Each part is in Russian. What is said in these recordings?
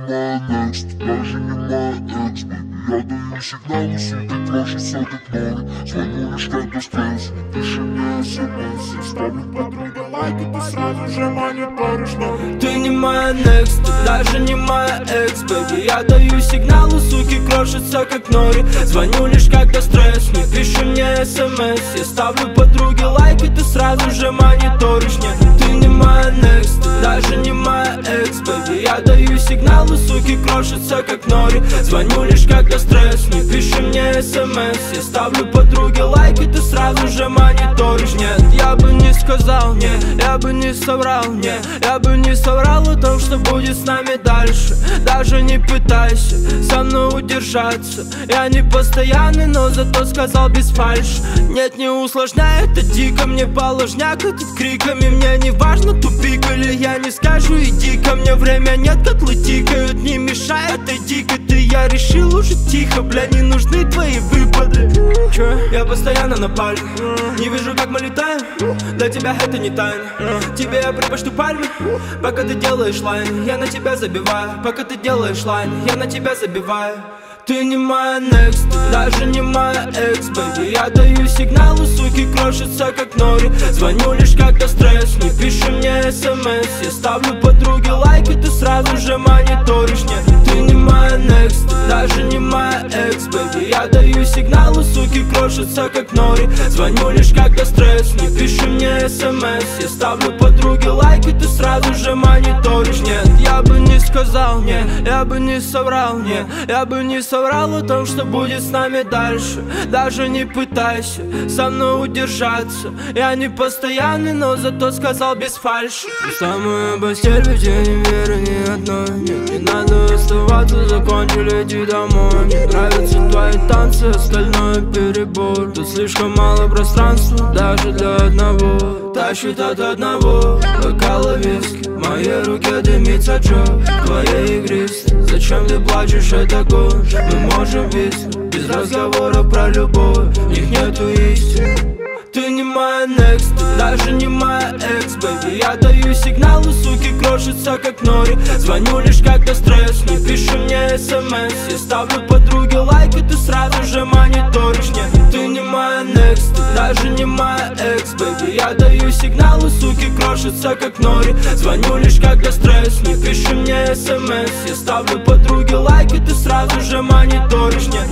моя next, даже не моя экс, baby. Я даю сигналы, сутки крошатся как ноль. Звоню лишь когда стресс, не пиши мне смс. Я ставлю подруге лайк, и ты сразу же мониторишь ноль. Ты не моя next, даже не моя экс, baby. Я даю сигналы, суки крошатся как нори. Звоню лишь когда стресс, не пиши мне смс. Я ставлю подруге лайк, и ты сразу же мониторишь. Нет, ты не моя next, даже не моя экс, baby. Я даю сигналы, суки крошатся как нори. Звоню лишь когда стресс, не пиши мне смс. Я ставлю подруге лайк, и ты сразу же мониторишь. Нет, я бы не сказал, не, я бы не соврал, не, я бы не соврал о том, что будет с нами дальше. Даже не пытайся со мной удержаться. Я не постоянный, но зато сказал без фальши. Нет, не усложняй, это дико, мне положняк этот криками. Мне не важно, тупик или я не скажу, иди ко мне. Время нет, котлы тикают, не мешай этой дикой. Ты, я решил уже тихо, бля, не нужны твои выпады. Че? Я постоянно на пальме, не вижу, как мы летаем. Для тебя это не тайна. Тебе я предпочту пальмы, пока ты делаешь лайн. Я на тебя забиваю, пока ты делаешь лайн. Я на тебя забиваю. Ты не моя next, даже не моя экс, baby. Я даю сигналы, суки крошатся как нори. Звоню лишь когда стресс, не пиши мне смс. Я ставлю подруге лайк, и ты сразу же мониторишь. Нет, ты не моя next, даже не моя экс, baby. Я даю сигналы, суки крошатся как нори. Звоню лишь когда стресс, не пиши мне смс. Я ставлю подруге лайк, и ты сразу же мониторишь. Нет, я бы не сказал, не, я бы не соврал, не, я бы не соврал о том, что будет с нами дальше. Даже не пытайся со мной удержаться. Я не постоянный, но зато сказал без фальши. В самую постель, ведь я не верю ни одной. Нет, не надо оставаться, закончили, иди домой. Мне нравятся твои танцы, остальное перебор. Тут слишком мало пространства, даже для одного. Тащит от одного бокала виски. В моей руке дымится Джо, твоей игристой. Зачем ты плачешь, это год? Мы можем виснуть без разговора про любовь. В них нету истины. Ты не моя next, даже не моя экс, baby. Я даю сигналы, суки крошатся как нори. Звоню лишь когда стресс, не пиши мне смс. Я ставлю подруге лайк, и ты сразу же мониторишь. Нет, ты не моя next, даже не моя экс, baby. Я даю сигналы, суки крошатся как нори. Звоню лишь когда стресс, не пиши мне смс. Я ставлю подруге лайк, и ты сразу же мониторишь. Нет,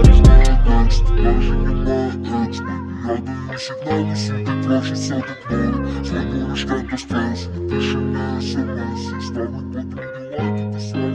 я даю сигналы, суки крошатся как ноль. Звоню лишь когда стресс, не пиши мне смс. Я ставлю подруге лайк, и ты сразу